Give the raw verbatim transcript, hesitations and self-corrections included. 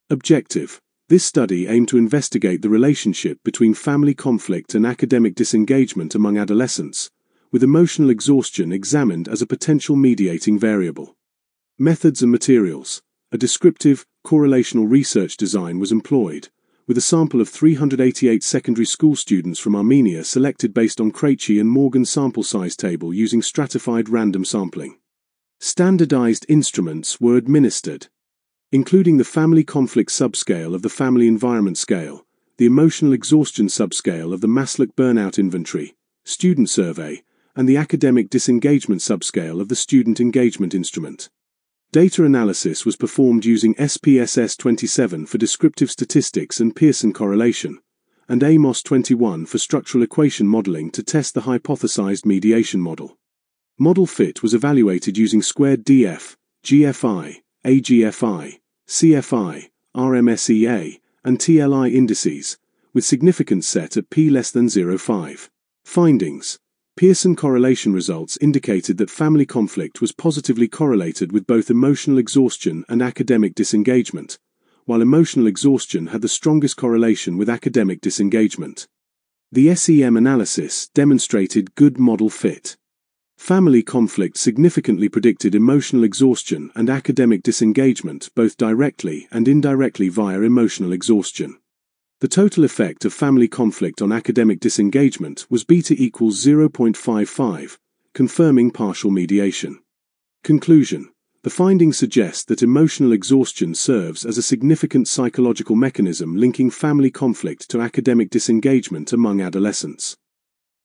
Objective. This study aimed to investigate the relationship between family conflict and academic disengagement among adolescents, with emotional exhaustion examined as a potential mediating variable. Methods and materials. A descriptive, correlational research design was employed, with a sample of three hundred eighty-eight secondary school students from Armenia selected based on Krejci and Morgan sample size table using stratified random sampling. Standardized instruments were administered, including the family conflict subscale of the family environment scale, the emotional exhaustion subscale of the Maslach burnout inventory, student survey, and the academic disengagement subscale of the student engagement instrument. Data analysis was performed using S P S S twenty-seven for descriptive statistics and Pearson correlation, and A M O S twenty-one for structural equation modeling to test the hypothesized mediation model. Model fit was evaluated using squared D F, G F I, A G F I, C F I, R M S E A, and T L I indices, with significance set at p less than zero point five. Findings. Pearson correlation results indicated that family conflict was positively correlated with both emotional exhaustion and academic disengagement, while emotional exhaustion had the strongest correlation with academic disengagement. The S E M analysis demonstrated good model fit. Family conflict significantly predicted emotional exhaustion and academic disengagement both directly and indirectly via emotional exhaustion. The total effect of family conflict on academic disengagement was beta equals zero point five five, confirming partial mediation. Conclusion. The findings suggest that emotional exhaustion serves as a significant psychological mechanism linking family conflict to academic disengagement among adolescents.